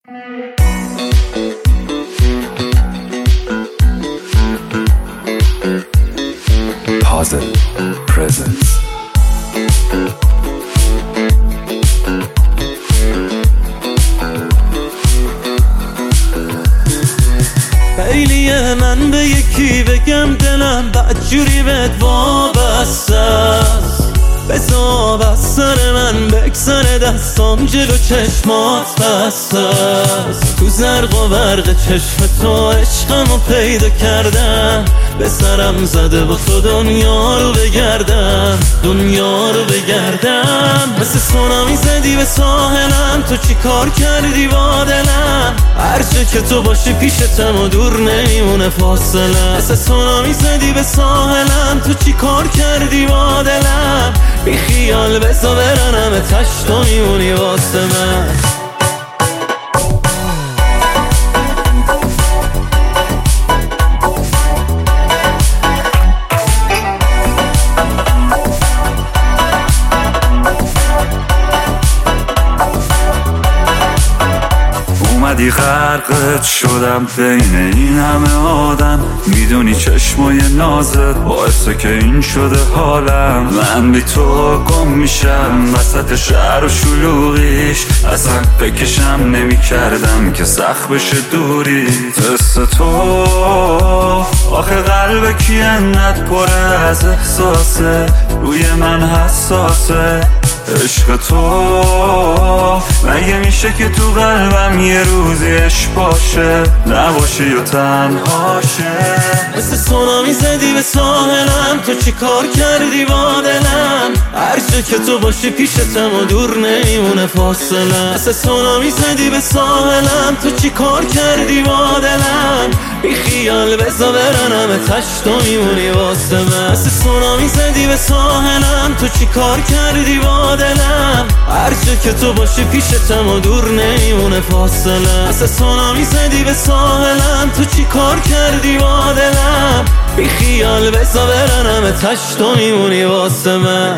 Puzzle Presents. خیلیه من به یکی بگم دلم بدجوری بهت وابسته است، بذار از سر من بگذره دستام جلو چشمات بسته است. تو زرق و برق چشم تو عشقمو پیدا کردم، به سرم زده با تو دنیا رو بگردم، دنیا رو بگردم. مثل سونامی زدی به ساحلم، تو چی کار کردی با دلم؟ هرچه که تو باشی پیشتم و دور نمیمونه فاصله. مثل سونامی زدی به ساحلم، تو چی کار کردی با دلم؟ بی خیال بزا برنم تشت و میمونی واسه من. اومدی غرقت شدم بین این همه آدم، میدونی چشمای نازت باعثه که این شده حالم. من بی تو گم میشم وسط شهر و شلوغیش، اصلا فکرشم نمی کردم که سخت بشه دوری. تست تو آخه قلب کی انقدر پره از احساسه، روی من حساسه. عشق تو مگه میشه که تو قلبم یه روزی عشق باشه، نباشه یا تنهاشه؟ مثل سونامی زدی به ساحلم، تو چی کار کردی با دلم؟ هرچه که تو باشی پیشتم و دور نمیمونه فاصله. مثل سونامی زدی به ساحلم، تو چی کار کردی با دلم؟ بی خیال بزا برنم تشت و میمونی واسه من. مثل سونامی زدی به ساحلم، تو چی کار کردی با دلم؟ هرچه که تو باشی پیشتم و دور نمیمونه فاصله. مثل سونامی زدی به ساحلم، تو چی کار کردی با دلم؟ بی خیال بزا برنم تشت و میمونی واسه من.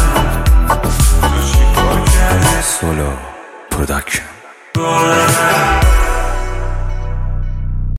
Solo Production.